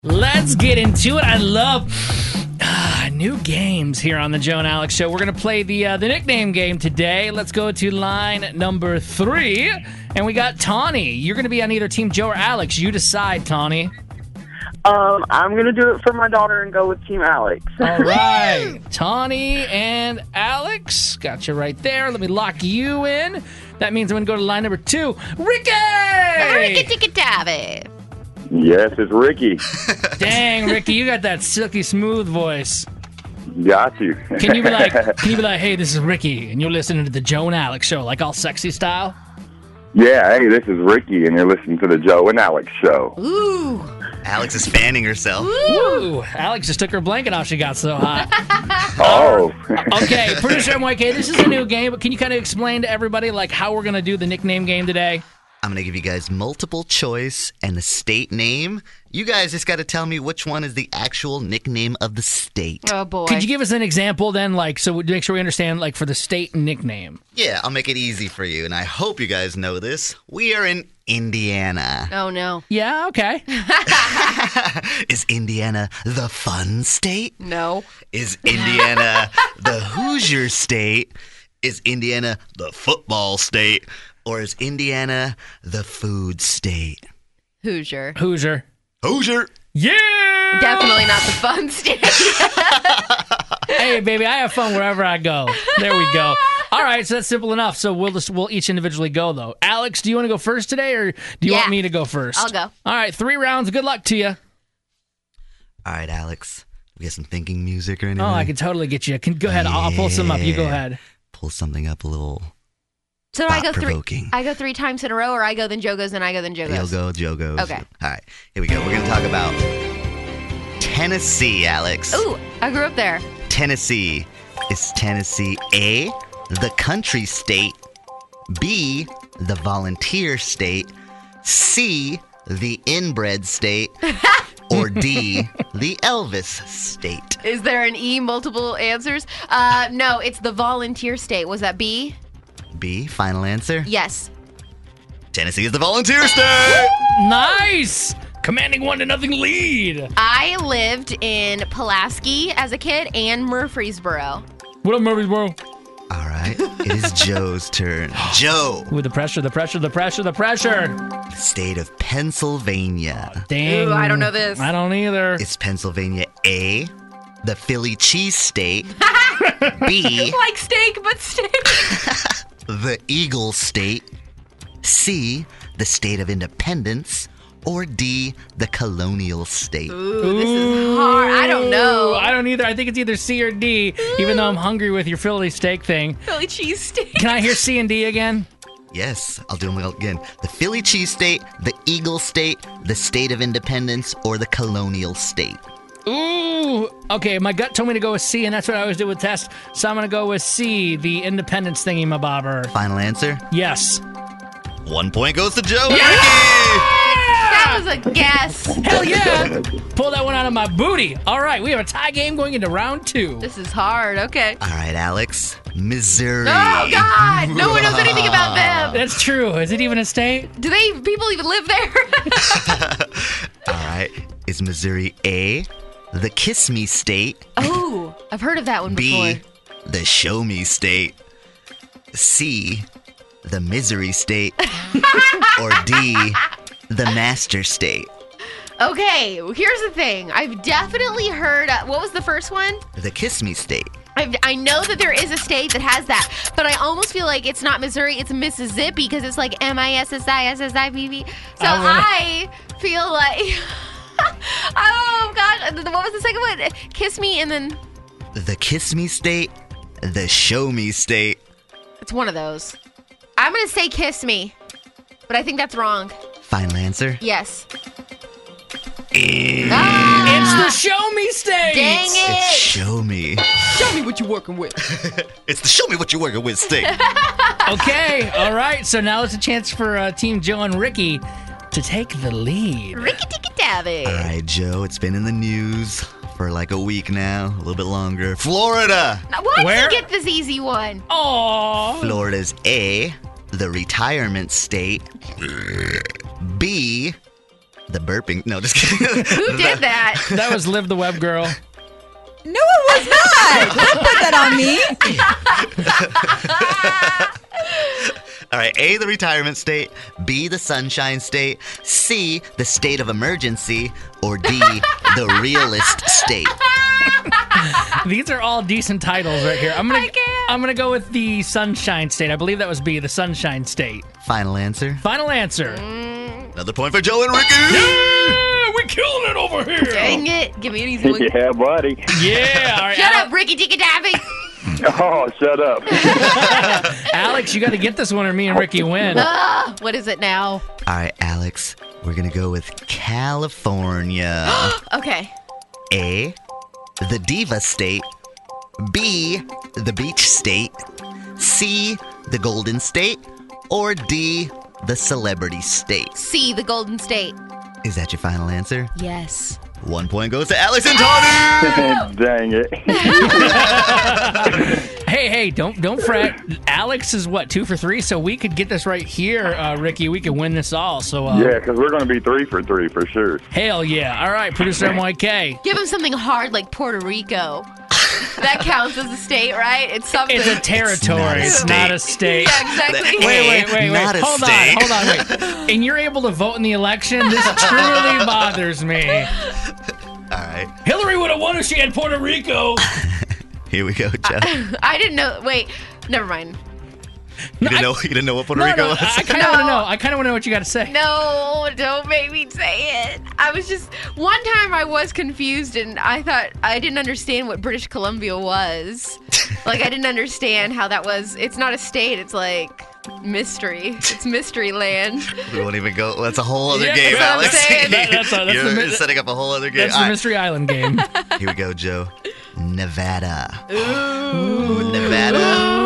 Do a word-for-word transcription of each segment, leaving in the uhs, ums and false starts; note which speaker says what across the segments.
Speaker 1: Let's get into it. I love uh, new games here on the Joe and Alex Show. We're going to play the uh, the nickname game today. Let's go to line number three. And we got Tawny. You're going to be on either Team Joe or Alex. You decide, Tawny.
Speaker 2: Um, I'm going to do it for my daughter and go with Team Alex.
Speaker 1: All right. Tawny and Alex. Got you right there. Let me lock you in. That means I'm going to go to line number two. Ricky!
Speaker 3: Ricky-ticky-tavi.
Speaker 4: Yes, it's Ricky.
Speaker 1: Dang, Ricky, you got that silky smooth voice.
Speaker 4: Got you.
Speaker 1: Can you be like, can you be like, hey, this is Ricky, and you're listening to the Joe and Alex Show, like all sexy style?
Speaker 4: Yeah, hey, this is Ricky, and you're listening to the Joe and Alex Show.
Speaker 3: Ooh.
Speaker 5: Alex is fanning herself.
Speaker 1: Woo! Alex just took her blanket off. She got so hot.
Speaker 4: Oh.
Speaker 1: Okay, producer M Y K, this is a new game, but can you kind of explain to everybody like how we're gonna do the nickname game today?
Speaker 5: I'm going to give you guys multiple choice and a state name. You guys just got to tell me which one is the actual nickname of the state.
Speaker 3: Oh, boy.
Speaker 1: Could you give us an example then, like, so we make sure we understand, like, for the state nickname?
Speaker 5: Yeah, I'll make it easy for you, and I hope you guys know this. We are in Indiana.
Speaker 3: Oh, no.
Speaker 1: Yeah, okay.
Speaker 5: Is Indiana the fun state?
Speaker 3: No.
Speaker 5: Is Indiana the Hoosier state? Is Indiana the football state? Or is Indiana the food state?
Speaker 3: Hoosier.
Speaker 1: Hoosier.
Speaker 5: Hoosier.
Speaker 1: Yeah!
Speaker 3: Definitely not the fun state.
Speaker 1: Hey, baby, I have fun wherever I go. There we go. All right, so that's simple enough. So we'll just we'll each individually go, though. Alex, do you want to go first today, or do you
Speaker 3: Yeah.
Speaker 1: want me to go first?
Speaker 3: I'll go.
Speaker 1: All right, three rounds. Good luck to you.
Speaker 5: All right, Alex. We got some thinking music or anything?
Speaker 1: Oh, I can totally get you. Can, go ahead. I'll, I'll pull some up. You go
Speaker 5: Yeah.
Speaker 1: ahead.
Speaker 5: Pull something up a little
Speaker 3: So do I go three?
Speaker 5: thought-provoking.
Speaker 3: I go three times in a row, or I go then Joe goes, then I go then Joe
Speaker 5: You'll
Speaker 3: goes.
Speaker 5: go, Joe goes.
Speaker 3: Okay.
Speaker 5: All right, here we go. We're going to talk about Tennessee, Alex.
Speaker 3: Ooh, I grew up there.
Speaker 5: Tennessee. Is Tennessee A, the country state, B, the volunteer state, C, the inbred state, or D, the Elvis state?
Speaker 3: Is there an E, multiple answers? Uh, no, it's the volunteer state. Was that B?
Speaker 5: B, final answer?
Speaker 3: Yes.
Speaker 5: Tennessee is the volunteer state!
Speaker 1: Nice! Commanding one to nothing lead.
Speaker 3: I lived in Pulaski as a kid and Murfreesboro.
Speaker 1: What up, Murfreesboro?
Speaker 5: All right, it is Joe's turn. Joe,
Speaker 1: With the pressure, the pressure, the pressure, the pressure.
Speaker 5: the state of Pennsylvania.
Speaker 1: Dang.
Speaker 3: Ooh, I don't know this.
Speaker 1: I don't either.
Speaker 5: Is Pennsylvania A, the Philly cheese state, B,
Speaker 3: Like steak, but steak.
Speaker 5: the Eagle state, C, the state of independence, or D, the colonial state?
Speaker 3: Ooh, this is hard. I don't know.
Speaker 1: I don't either. I think it's either C or D, even though I'm hungry with your Philly steak thing.
Speaker 3: Philly cheese steak.
Speaker 1: Can I hear C and D again?
Speaker 5: Yes, I'll do them again. The Philly cheese state, the Eagle state, the state of independence, or the colonial state?
Speaker 1: Ooh. Okay, my gut told me to go with C, and that's what I always do with tests. So I'm going to go with C, the independence thingy mabobber.
Speaker 5: Final answer?
Speaker 1: Yes.
Speaker 5: One point goes to Joe.
Speaker 3: That was a guess.
Speaker 1: Hell yeah! Pull that one out of my booty. All right, we have a tie game going into round two.
Speaker 3: This is hard. Okay.
Speaker 5: All right, Alex. Missouri.
Speaker 3: Oh God! No one knows anything about them.
Speaker 1: That's true. Is it even a state?
Speaker 3: Do they people even live there?
Speaker 5: All right. Is Missouri A, the Kiss Me state,
Speaker 3: Oh, I've heard of that one
Speaker 5: B,
Speaker 3: before.
Speaker 5: the Show Me state, C, the Misery state, or D, the Master state?
Speaker 3: Okay, here's the thing. I've definitely heard. Uh, what was the first one?
Speaker 5: The Kiss Me state.
Speaker 3: I've, I know that there is a state that has that, but I almost feel like it's not Missouri, it's Mississippi because it's like M I S S I S S I P P. So
Speaker 1: I wanna-
Speaker 3: I feel like. Oh gosh, what was the second one? Kiss Me, and then
Speaker 5: The Kiss Me state, the Show Me state.
Speaker 3: it's one of those. I'm gonna say Kiss Me, but I think that's wrong.
Speaker 5: Final answer?
Speaker 3: Yes.
Speaker 1: It's the show me state.
Speaker 3: Dang
Speaker 5: It's
Speaker 3: it!
Speaker 5: Show Me.
Speaker 3: Show me what you're working with.
Speaker 5: It's the Show Me What You're Working With state.
Speaker 1: Okay, all right. So now it's a chance for uh, Team Joe and Ricky to take the lead.
Speaker 3: Ricky Ticky Tabby.
Speaker 5: All right, Joe, it's been in the news for like a week now, a little bit longer. Florida.
Speaker 3: Now, why
Speaker 1: Where?
Speaker 3: did you get this easy one?
Speaker 1: Oh,
Speaker 5: Florida's A, the retirement state, B, the burping. No, just kidding.
Speaker 3: Who did that?
Speaker 1: That was Liv the Web Girl.
Speaker 6: No, it was not. Don't put that on me.
Speaker 5: All right, A, the retirement state, B, the sunshine state, C, the state of emergency, or D, the realist state.
Speaker 1: These are all decent titles right here. I'm gonna
Speaker 3: I can't.
Speaker 1: I'm gonna go with the Sunshine State. I believe that was B, the Sunshine State.
Speaker 5: Final answer.
Speaker 1: Final answer.
Speaker 5: Another point for Joe and Ricky.
Speaker 1: Yeah, we're killing it over here.
Speaker 3: Dang it. Give me an easy one.
Speaker 4: Yeah, buddy.
Speaker 1: Yeah. All right,
Speaker 3: Shut
Speaker 1: Al-
Speaker 3: up, Ricky Tikka Taffy.
Speaker 4: Oh, shut up.
Speaker 1: Alex, you got to get this one, or me and Ricky win.
Speaker 3: Ah, what is it now?
Speaker 5: All right, Alex, we're going to go with California.
Speaker 3: Okay.
Speaker 5: A, the diva state, B, the beach state, C, the golden state, or D, the celebrity state.
Speaker 3: C, the Golden State.
Speaker 5: Is that your final answer?
Speaker 3: Yes.
Speaker 5: One point goes to Alex and Tony.
Speaker 4: Dang it.
Speaker 1: Hey, hey, don't don't fret. Alex is what, two for three, so we could get this right here, uh, Ricky. We could win this all. So uh,
Speaker 4: Yeah, because we're going to be three for three for sure.
Speaker 1: hell yeah! All right, producer M Y K.
Speaker 3: Give him something hard like Puerto Rico. That counts as a state, right? It's something.
Speaker 1: It's a territory.
Speaker 5: It's
Speaker 1: It's
Speaker 5: not
Speaker 1: not
Speaker 5: a
Speaker 1: a state.
Speaker 3: Yeah, exactly.
Speaker 5: That-
Speaker 1: Wait, wait, wait, wait.
Speaker 5: Not a
Speaker 1: Hold
Speaker 5: state.
Speaker 1: on, hold on, wait. And you're able to vote in the election? This truly bothers me.
Speaker 5: All right,
Speaker 1: Hillary would have won if she had Puerto Rico.
Speaker 5: here we go, Joe.
Speaker 3: I didn't know. Wait, never mind.
Speaker 5: You didn't know. You didn't know what Puerto
Speaker 1: No,
Speaker 5: Rico
Speaker 1: no,
Speaker 5: was.
Speaker 1: I kind of want to know. I kind of want to know what you got to say.
Speaker 3: No, don't make me say it. I was just one time I was confused and I thought I didn't understand what British Columbia was. Like I didn't understand how that was. It's not a state. It's like mystery. It's mystery land.
Speaker 5: We won't even go. That's a whole other
Speaker 1: Yeah,
Speaker 5: game,
Speaker 1: that's what I'm
Speaker 5: Alex.
Speaker 3: saying.
Speaker 1: That- that's a- that's
Speaker 5: You're
Speaker 1: the mi-
Speaker 5: setting up a whole other game.
Speaker 1: That's
Speaker 5: All
Speaker 1: the
Speaker 5: right,
Speaker 1: Mystery Island game.
Speaker 5: here we go, Joe. Nevada. Ooh, Nevada.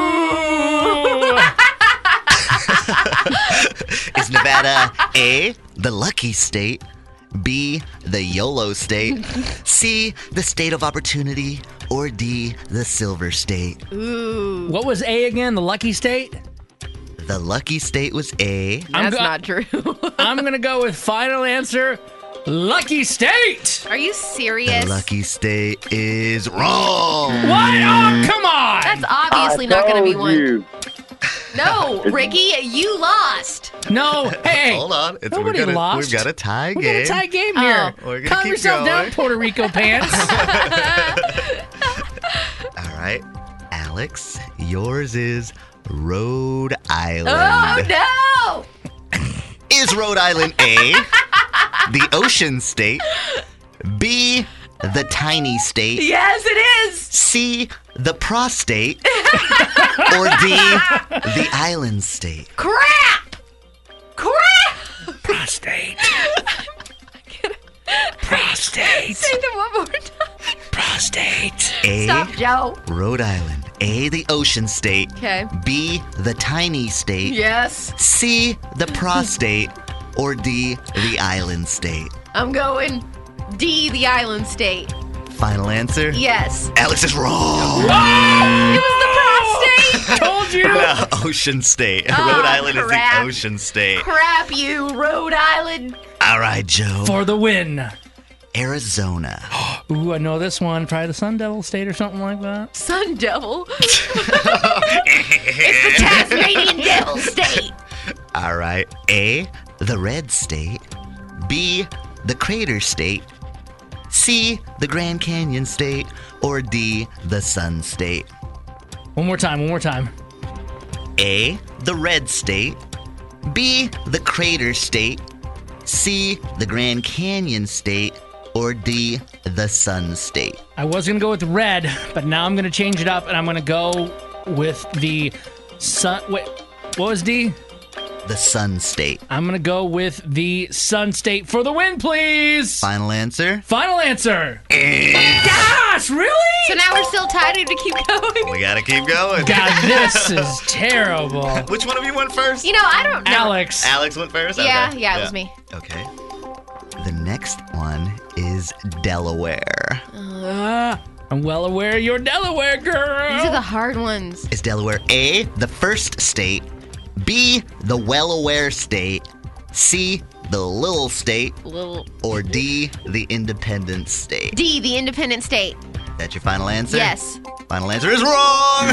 Speaker 5: Is Nevada A, the lucky state, B, the YOLO state, C, the state of opportunity, or D, the silver state?
Speaker 3: Ooh,
Speaker 1: What was A again? The lucky state?
Speaker 5: The lucky state was A.
Speaker 1: I'm
Speaker 3: that's
Speaker 1: go-
Speaker 3: not true.
Speaker 1: I'm going to go with final answer. Lucky state.
Speaker 3: Are you serious?
Speaker 5: The lucky state is wrong.
Speaker 1: What? Oh, come on.
Speaker 3: That's obviously
Speaker 4: I
Speaker 3: not going to be
Speaker 4: told
Speaker 3: one.
Speaker 4: you.
Speaker 3: No, Ricky, you lost.
Speaker 1: No. Hey.
Speaker 5: Hold on. It's,
Speaker 1: Nobody
Speaker 5: we've got a,
Speaker 1: lost.
Speaker 5: We've got a tie
Speaker 1: We
Speaker 5: game.
Speaker 1: got a tie game here.
Speaker 3: Oh.
Speaker 5: We're gonna
Speaker 1: Calm
Speaker 5: keep
Speaker 1: yourself
Speaker 5: going.
Speaker 1: down, Puerto Rico pants.
Speaker 5: All right. Alex, yours is Rhode Island.
Speaker 3: Oh, no.
Speaker 5: Is Rhode Island A, the ocean state, B, the tiny state,
Speaker 3: Yes, it is.
Speaker 5: C, the prostate, or D, the island state?
Speaker 3: Crap. Crap.
Speaker 1: Prostate. Prostate.
Speaker 3: Say them one more time.
Speaker 1: Prostate.
Speaker 5: A,
Speaker 3: Stop, Joe.
Speaker 5: Rhode Island. A, the ocean state.
Speaker 3: Okay.
Speaker 5: B, the tiny state.
Speaker 3: Yes.
Speaker 5: C, the prostate. Or D, the island state.
Speaker 3: I'm going D, the island state.
Speaker 5: Final answer?
Speaker 3: Yes.
Speaker 5: Alex is wrong.
Speaker 3: It was the prostate.
Speaker 1: Told you.
Speaker 5: The ocean state.
Speaker 3: Oh,
Speaker 5: Rhode Island is
Speaker 3: crap.
Speaker 5: the ocean state.
Speaker 3: Crap, you, Rhode Island.
Speaker 5: All right, Joe.
Speaker 1: For the win.
Speaker 5: Arizona.
Speaker 1: Ooh, I know this one. Probably the Sun Devil State or something like that.
Speaker 3: Sun Devil. It's the Tasmanian Devil State.
Speaker 5: All right. A, the red state. B, the crater state. C, the Grand Canyon state. Or D, the sun state.
Speaker 1: One more time. One more time.
Speaker 5: A, the red state. B, the crater state. C, the Grand Canyon state. Or D, the sun state.
Speaker 1: I was going to go with red, but now I'm going to change it up and I'm going to go with the sun. Wait, what was D?
Speaker 5: The sun state.
Speaker 1: I'm going to go with the Sun State for the win, please.
Speaker 5: Final answer?
Speaker 1: Final answer. Gosh, really?
Speaker 3: So now we're still tied to keep going.
Speaker 5: We gotta keep going.
Speaker 1: God, this is terrible.
Speaker 5: Which one of you went first?
Speaker 3: You know, I don't know.
Speaker 1: Alex.
Speaker 5: Alex went first?
Speaker 3: Yeah,
Speaker 5: Okay.
Speaker 3: yeah, it was me.
Speaker 5: Okay. The next one is Delaware.
Speaker 1: Uh, I'm well aware you're Delaware, girl.
Speaker 3: These are the hard ones.
Speaker 5: Is Delaware A, the first state, B, the well-aware state, C, the little state,
Speaker 3: Little
Speaker 5: or D, the independent state?
Speaker 3: D, the independent state.
Speaker 5: That's your final answer?
Speaker 3: Yes.
Speaker 5: Final answer is wrong!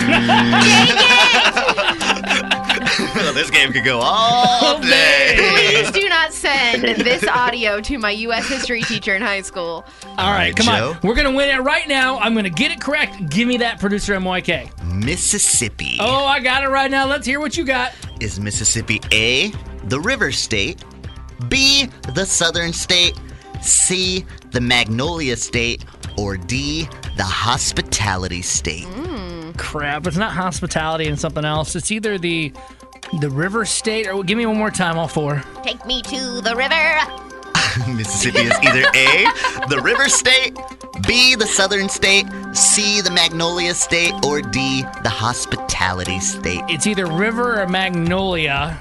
Speaker 5: This game could go all day.
Speaker 3: Please do not send this audio to my U S history teacher in high school.
Speaker 1: All right, come
Speaker 5: Joe?
Speaker 1: on. We're going to win it right now. I'm going to get it correct. Give me that, producer M Y K.
Speaker 5: Mississippi.
Speaker 1: Oh, I got it right now. Let's hear what you got.
Speaker 5: Is Mississippi A, the river state, B, the southern state, C, the Magnolia state, or D, the hospitality state?
Speaker 1: Crap, it's not hospitality and something else. It's either the the river state or give me one more time, all four.
Speaker 3: Take me to the river.
Speaker 5: Mississippi is either A, the river state, B, the southern state, C, the Magnolia state, or D, the hospitality state.
Speaker 1: It's either river or magnolia.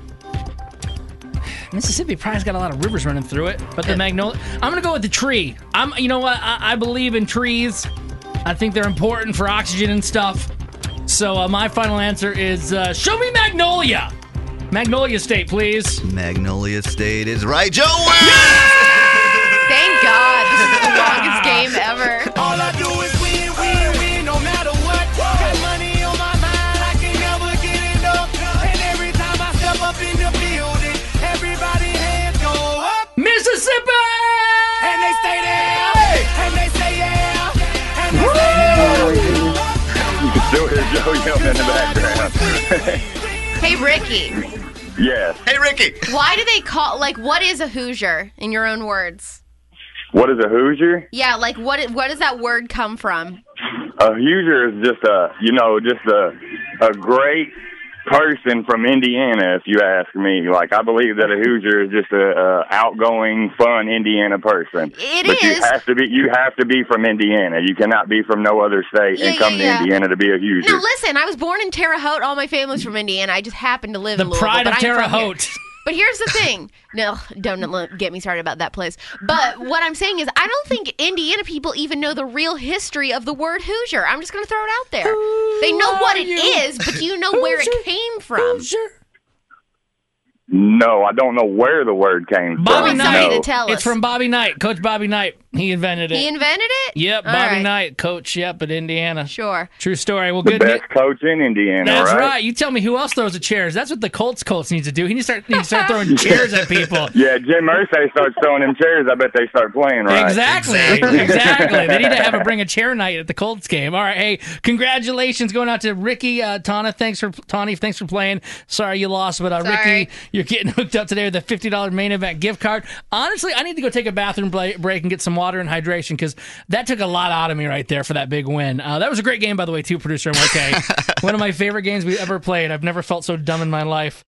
Speaker 1: Mississippi probably's got a lot of rivers running through it, but the magnolia. I'm gonna go with the tree. I'm. You know what? I, I believe in trees. I think they're important for oxygen and stuff. So uh, my final answer is uh, show me magnolia. Magnolia State, please.
Speaker 5: Magnolia state is right. Joe wins!
Speaker 3: Thank God. This is the longest game ever.
Speaker 7: All I do is win, win, win, no matter what. Got money on my mind, I can never get enough. And every time I step up in the building, everybody hands go up.
Speaker 1: Mississippi!
Speaker 7: And they stay there, and they say yeah, and they say yeah.
Speaker 4: You can still hear Joe yelling in the background.
Speaker 3: Hey, Ricky.
Speaker 4: Yes.
Speaker 5: Hey, Ricky.
Speaker 3: Why do they call, like, what is a Hoosier in your own words?
Speaker 4: What is a Hoosier?
Speaker 3: Yeah, like, what what does that word come from?
Speaker 4: A Hoosier is just a, you know, just a a great person from Indiana, if you ask me. Like, I believe that a Hoosier is just a, a outgoing, fun Indiana person.
Speaker 3: It
Speaker 4: but
Speaker 3: is.
Speaker 4: you have to be you have to be from Indiana. You cannot be from no other state
Speaker 3: Yeah,
Speaker 4: and come
Speaker 3: yeah, yeah.
Speaker 4: to Indiana to be a Hoosier.
Speaker 3: Now, listen, I was born in Terre Haute. All my family's from Indiana. I just happen to live
Speaker 1: The
Speaker 3: in Louisville.
Speaker 1: pride
Speaker 3: but
Speaker 1: of
Speaker 3: I'm
Speaker 1: Terre
Speaker 3: from here.
Speaker 1: Haute.
Speaker 3: But here's the thing. No, don't l- get me started about that place. But what I'm saying is I don't think Indiana people even know the real history of the word Hoosier. I'm just going to throw it out there. They know what it is, but do you know where it came from?
Speaker 4: No, I don't know where the word came
Speaker 1: Bobby
Speaker 4: from.
Speaker 1: Knight.
Speaker 4: No.
Speaker 3: to tell us.
Speaker 1: It's from Bobby Knight, Coach Bobby Knight. He invented it.
Speaker 3: He invented it?
Speaker 1: Yep,
Speaker 3: All
Speaker 1: Bobby
Speaker 3: right.
Speaker 1: Knight, coach. Yep, at Indiana.
Speaker 3: Sure.
Speaker 1: True story. Well,
Speaker 4: The
Speaker 1: good.
Speaker 4: best coach in Indiana,
Speaker 1: That's
Speaker 4: right?
Speaker 1: right. You tell me who else throws the chairs. That's what the Colts Colts needs to do. He needs to start, needs to start throwing chairs at people.
Speaker 4: Yeah, Jim Irsay starts throwing them chairs. I bet they start playing right.
Speaker 1: Exactly. Exactly. They need to have a bring a chair night at the Colts game. All right. Hey, congratulations going out to Ricky, uh, Tana. Thanks for Tawny. Thanks for playing. Sorry you lost, but uh,
Speaker 3: Sorry.
Speaker 1: Ricky, you're getting hooked up today with a fifty dollars main event gift card. Honestly, I need to go take a bathroom bla- break and get some water and hydration because that took a lot out of me right there for that big win. Uh, that was a great game, by the way, too, producer M Y K. One of my favorite games we ever played. I've never felt so dumb in my life.